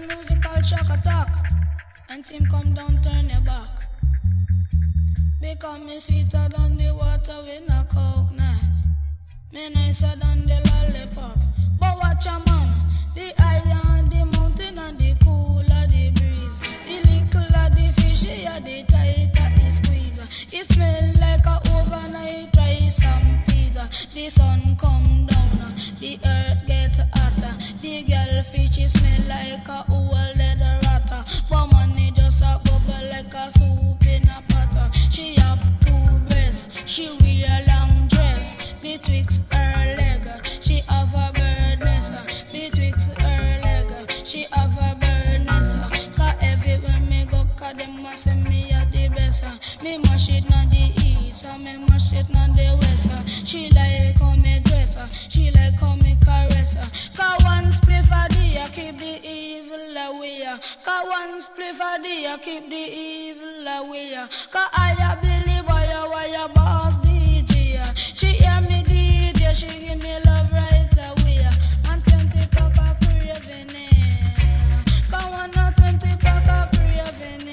musical shock attack. And Tim come down, turn your back. Because me sweeter than the water with a coconut. Me nicer than the lollipop. But watch a man, the higher the mountain and the cooler the breeze. The littler the fishy and the tighter the squeeze. It smell like a overnight rice and pizza. The sun come down, the earth get hotter. The girl fishy smell like a old leather ratter. But money just a bubble like a soup in a pot. She have two breasts, she wear a long dress. Betwixt her leg, she have a bird nest. Betwixt her leg, she have a bird nest. Cause everywhere me go, cause them must say me a the best. Me mash it on the east, me mash it on the west. She like how me dress, she like how me caress. Cause one spliff a day, keep the evil away. Cause one spliff a day, keep the evil away. Cause I a Billy Boy, why a boss DJ. She hear me DJ, she give me love right away. And 20 pack of craving. Cause one a 20 pack of craving.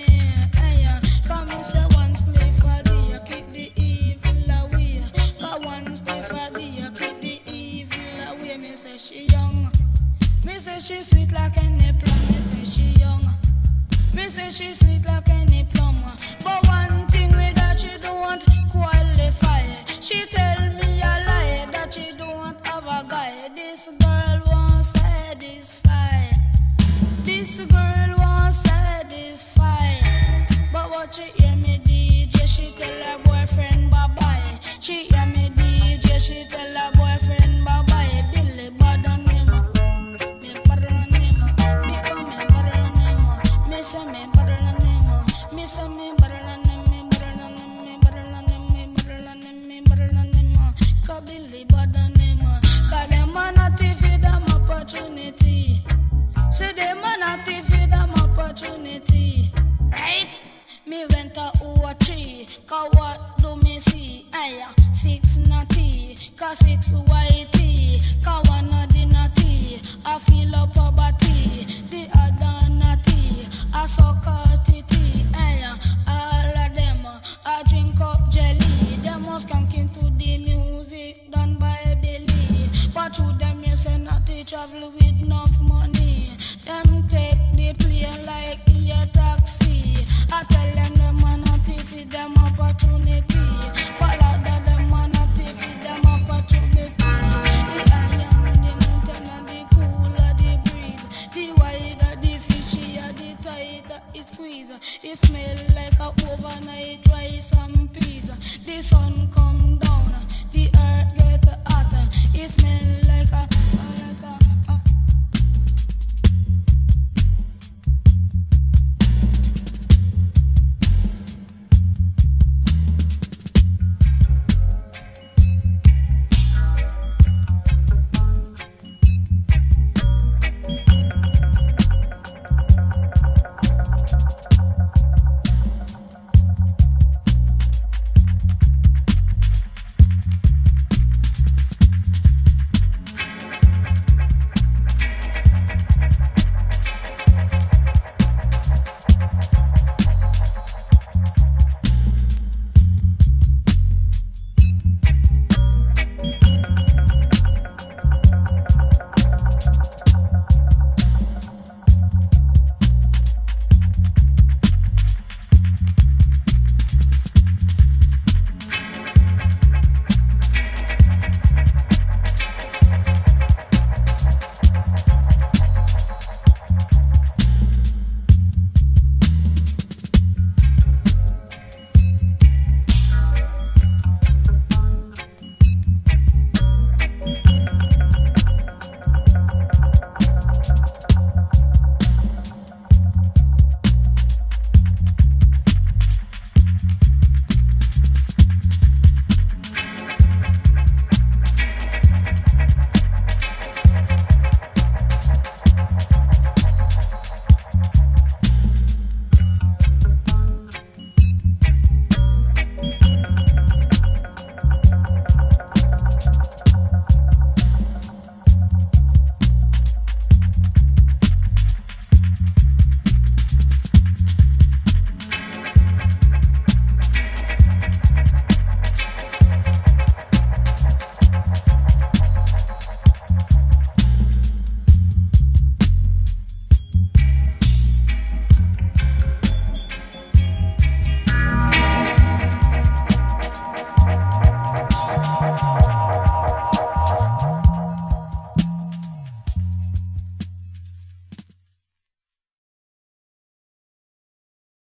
Cause me say one spliff a day, keep the evil away. Cause one spliff a day, keep the evil away. Me say she young. Me say she sweet like any plum. Me say she young. Me say she sweet like any plum. But one thing with that she don't qualify. She tell me a lie that she don't have a guy. This girl won't satisfy. This girl won't satisfy. But what she hear me DJ, she tell her boyfriend bye-bye. She hear me DJ, she tell her boyfriend bye-bye. Billy bad on him. Me bad on him. Me come me bad on him. Me say me bad on him. Me say me bad on him. Me bad on him. Me bad on him. Me bad on him. Me bad on him. Cause Billy bad on him. Cause them a not feed them opportunity. Say them a not feed them opportunity. Right? Me went to O3. Cause what do me see? Aya, 6 natty. Cause 6 whitey. Cause one of the natty. I feel up a body. The other natty. I suck out titty. Aya, all of them. I drink up jelly. Them must skank into the music done by Billy. But through them you say natty travel with enough money. Them take the plane like air taxi. I tell them a natty feed them opportunity. But other them a natty feed them opportunity. The higher the mountain and the cooler the breeze. The wider the fishy and the tighter it squeeze. It smell like a overnight